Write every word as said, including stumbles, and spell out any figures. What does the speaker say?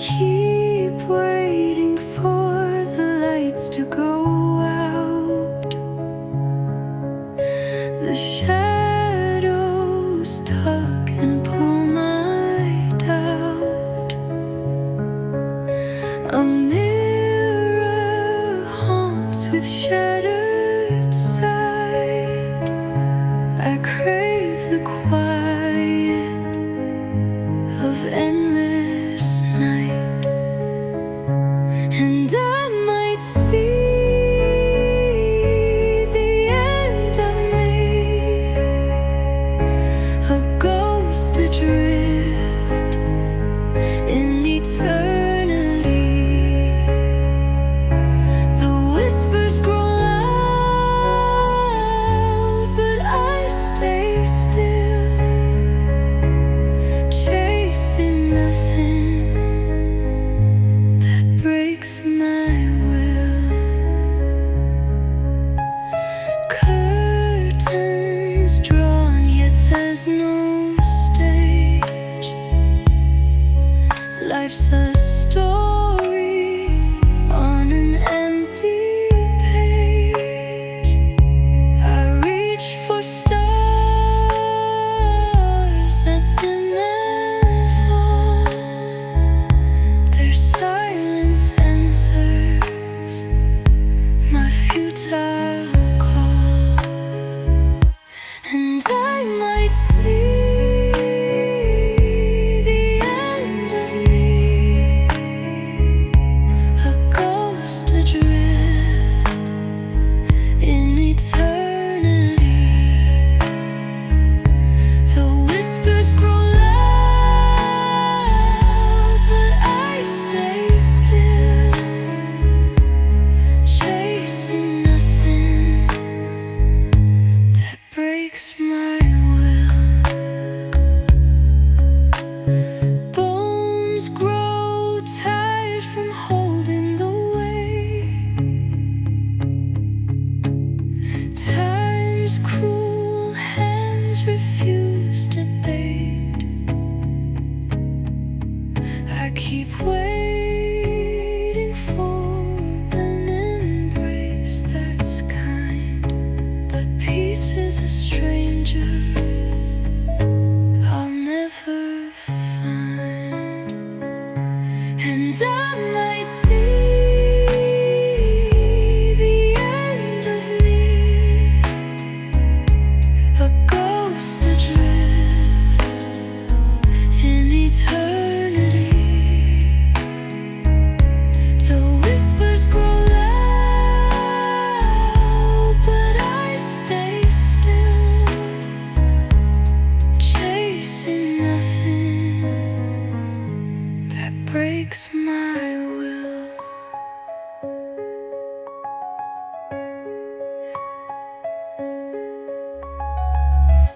keep waiting for the lights to go out. The shadows tug and pull my doubt. A mirror haunts with shattered sight. I crave the quiet of endless night, and I might see the end of me, a ghost adrift in eternity. The whispers grow loud, but I stay still, chasing nothing that breaks my will. Curtains drawn, yet there's no stage. Life's a story on an empty page. I reach for stars that dim and fall. Their silence answers my futile call, and I might see the end of me, a ghost adrift in eternity. The whispers grow loud, but I stay still, chasing nothing that breaks my will. Bones grow tired from holding the weight. Time's cruel hands refuse to bait. I keep waiting for an embrace that's kind, but peace is a stranger.